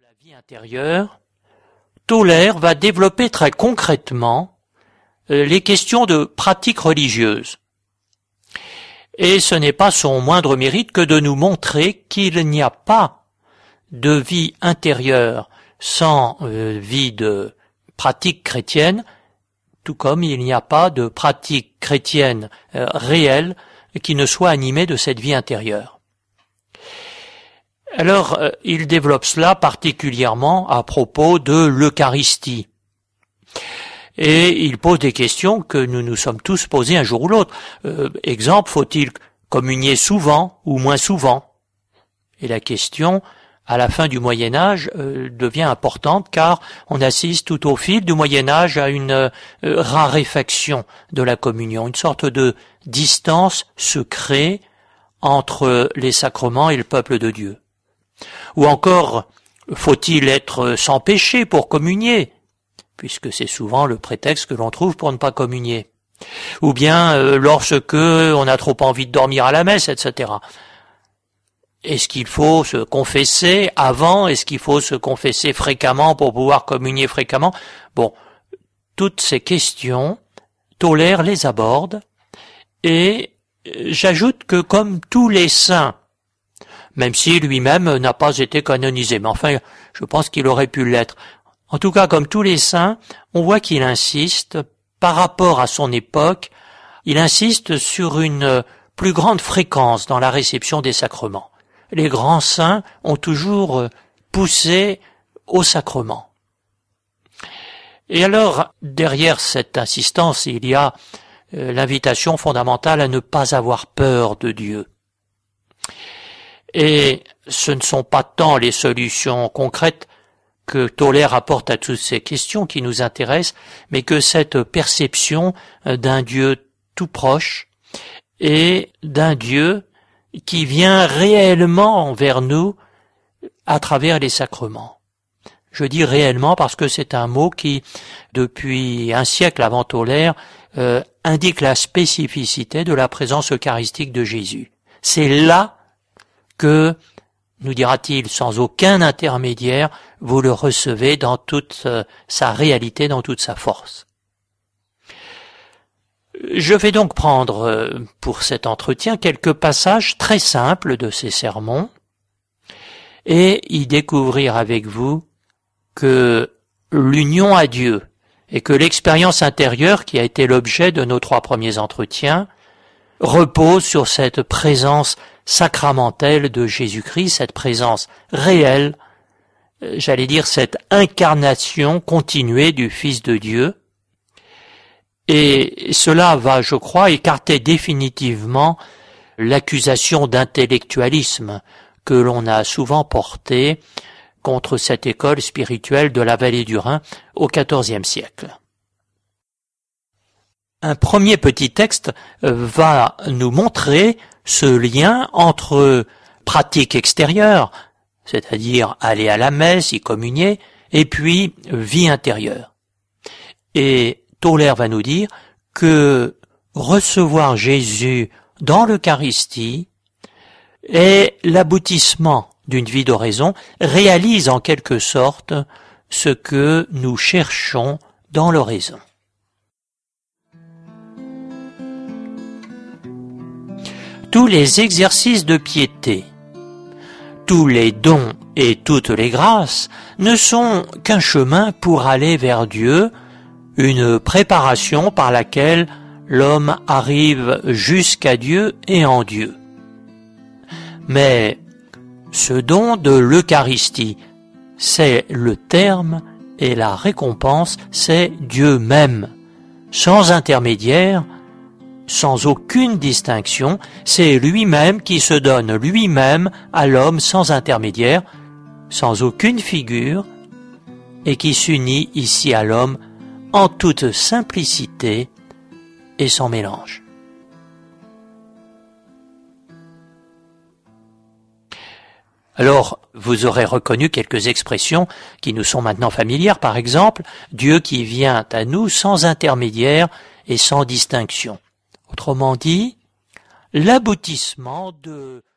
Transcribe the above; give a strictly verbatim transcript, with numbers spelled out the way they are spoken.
la vie intérieure, Toller va développer très concrètement les questions de pratique religieuse. Et ce n'est pas son moindre mérite que de nous montrer qu'il n'y a pas de vie intérieure sans euh, vie de pratique chrétienne, tout comme il n'y a pas de pratique chrétienne euh, réelle qui ne soit animée de cette vie intérieure. Alors, euh, il développe cela particulièrement à propos de l'Eucharistie. Et il pose des questions que nous nous sommes tous posées un jour ou l'autre. Euh, exemple, faut-il communier souvent ou moins souvent? Et la question, à la fin du Moyen-Âge, euh, devient importante car on assiste tout au fil du Moyen-Âge à une euh, raréfaction de la communion, une sorte de distance se crée entre les sacrements et le peuple de Dieu. Ou encore, faut-il être sans péché pour communier, puisque c'est souvent le prétexte que l'on trouve pour ne pas communier. Ou bien euh, lorsque on a trop envie de dormir à la messe, et cetera. Est-ce qu'il faut se confesser avant? Est-ce qu'il faut se confesser fréquemment pour pouvoir communier fréquemment? Bon, toutes ces questions, Toller les aborde, et j'ajoute que comme tous les saints, même si lui-même n'a pas été canonisé, mais enfin, je pense qu'il aurait pu l'être. En tout cas, comme tous les saints, on voit qu'il insiste, par rapport à son époque, il insiste sur une plus grande fréquence dans la réception des sacrements. Les grands saints ont toujours poussé au sacrement. Et alors, derrière cette insistance, il y a l'invitation fondamentale à ne pas avoir peur de Dieu. Et ce ne sont pas tant les solutions concrètes que Toller apporte à toutes ces questions qui nous intéressent, mais que cette perception d'un Dieu tout proche et d'un Dieu qui vient réellement vers nous à travers les sacrements. Je dis réellement parce que c'est un mot qui, depuis un siècle avant Toller, euh, indique la spécificité de la présence eucharistique de Jésus. C'est là que, nous dira-t-il, sans aucun intermédiaire, vous le recevez dans toute euh, sa réalité, dans toute sa force. Je vais donc prendre, euh, pour cet entretien, quelques passages très simples de ces sermons et y découvrir avec vous que l'union à Dieu et que l'expérience intérieure qui a été l'objet de nos trois premiers entretiens repose sur cette présence sacramentelle de Jésus-Christ, cette présence réelle, j'allais dire cette incarnation continuée du Fils de Dieu. Et cela va, je crois, écarter définitivement l'accusation d'intellectualisme que l'on a souvent portée contre cette école spirituelle de la vallée du Rhin au quatorzième siècle. Un premier petit texte va nous montrer ce lien entre pratique extérieure, c'est-à-dire aller à la messe, y communier, et puis vie intérieure. Et Toller va nous dire que recevoir Jésus dans l'Eucharistie est l'aboutissement d'une vie d'oraison, réalise en quelque sorte ce que nous cherchons dans l'oraison. Tous les exercices de piété, tous les dons et toutes les grâces ne sont qu'un chemin pour aller vers Dieu, une préparation par laquelle l'homme arrive jusqu'à Dieu et en Dieu. Mais ce don de l'Eucharistie, c'est le terme et la récompense, c'est Dieu même, sans intermédiaire, sans aucune distinction, c'est lui-même qui se donne lui-même à l'homme sans intermédiaire, sans aucune figure, et qui s'unit ici à l'homme en toute simplicité et sans mélange. Alors, vous aurez reconnu quelques expressions qui nous sont maintenant familières, par exemple, Dieu qui vient à nous sans intermédiaire et sans distinction. Autrement dit, l'aboutissement de